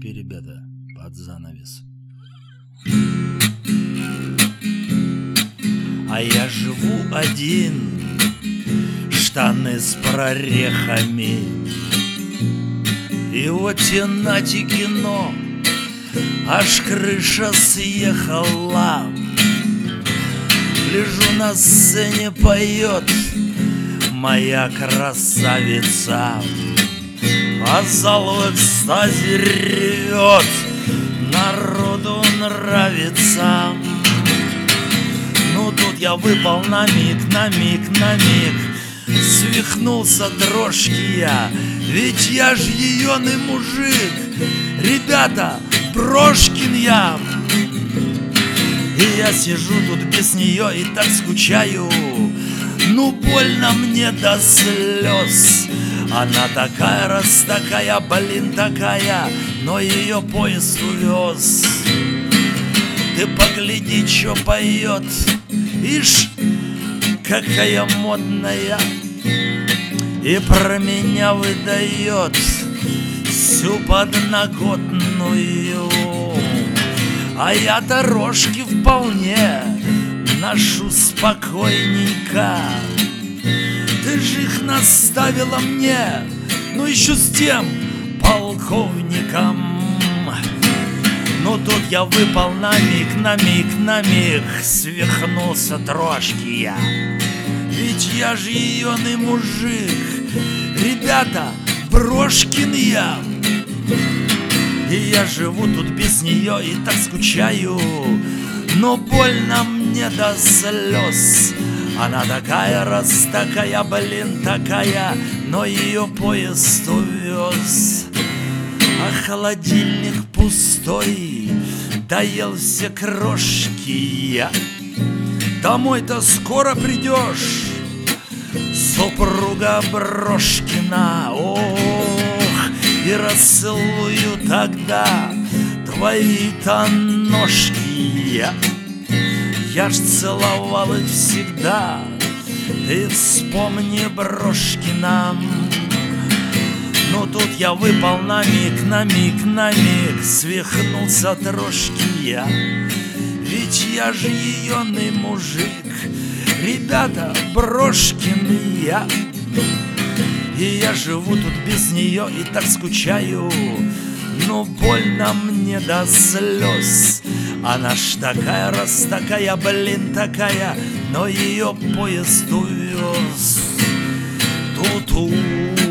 Теперь, ребята, под занавес. А я живу один, штаны с прорехами, и вот темноте кино, аж крыша съехала. Лежу на сцене, поет моя красавица, а зал в экстазе ревет, народу нравится. Ну тут я выпал на миг, свихнулся дрожки я, ведь я ж еёный мужик, ребята, Брошкин я. И я сижу тут без нее и так скучаю, ну больно мне до слез. Она такая, раз такая, блин, такая, но ее поезд увез. Ты погляди, что поет, ишь, какая модная, и про меня выдает всю подноготную. А я дорожки вполне ношу спокойненько. Ты же их наставила мне, ну еще с тем полковником. Но тут я выпал на миг, свихнулся трошки я, ведь я же еёный мужик, ребята, Брошкин я. И я живу тут без нее и так скучаю, но больно мне до слез. Она такая, раз такая, блин, такая, но ее поезд увез. А холодильник пустой, доел все крошки я. Домой-то скоро придешь, супруга Брошкина. Ох, и расцелую тогда твои-то ножки я. Я ж целовал их всегда, ты вспомни, Брошкина. Но тут я выпал на миг, свихнулся трошки я, ведь я же еёный мужик, ребята, Брошкин я. И я живу тут без нее и так скучаю, но больно мне до слез. Она ж такая, раз такая, блин, такая, но ее поезд увез. Ту-ту.